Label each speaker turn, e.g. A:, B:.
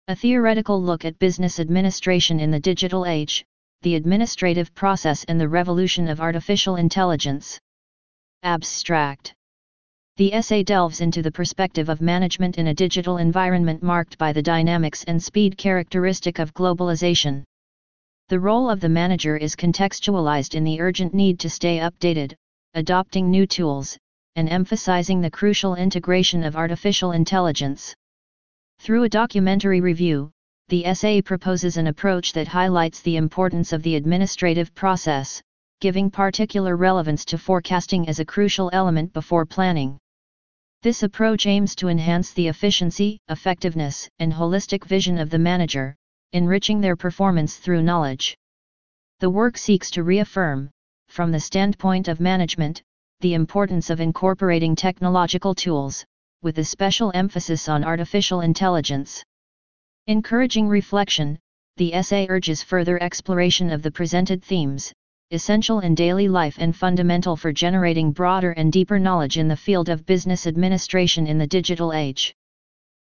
A: A theoretical look at business administration in the digital age, the administrative process and the revolution of artificial intelligence. Abstract. The essay delves into the perspective of management in a digital environment marked by the dynamics and speed characteristic of globalization. The role of the manager is contextualized in the urgent need to stay updated, adopting new tools, and emphasizing the crucial integration of artificial intelligence. Through a documentary review, the essay proposes an approach that highlights the importance of the administrative process, giving particular relevance to forecasting as a crucial element before planning. This approach aims to enhance the efficiency, effectiveness, and holistic vision of the manager, enriching their performance through knowledge. The work seeks to reaffirm, from the standpoint of management, the importance of incorporating technological tools, with a special emphasis on artificial intelligence. Encouraging reflection, the essay urges further exploration of the presented themes, essential in daily life and fundamental for generating broader and deeper knowledge in the field of business administration in the digital age.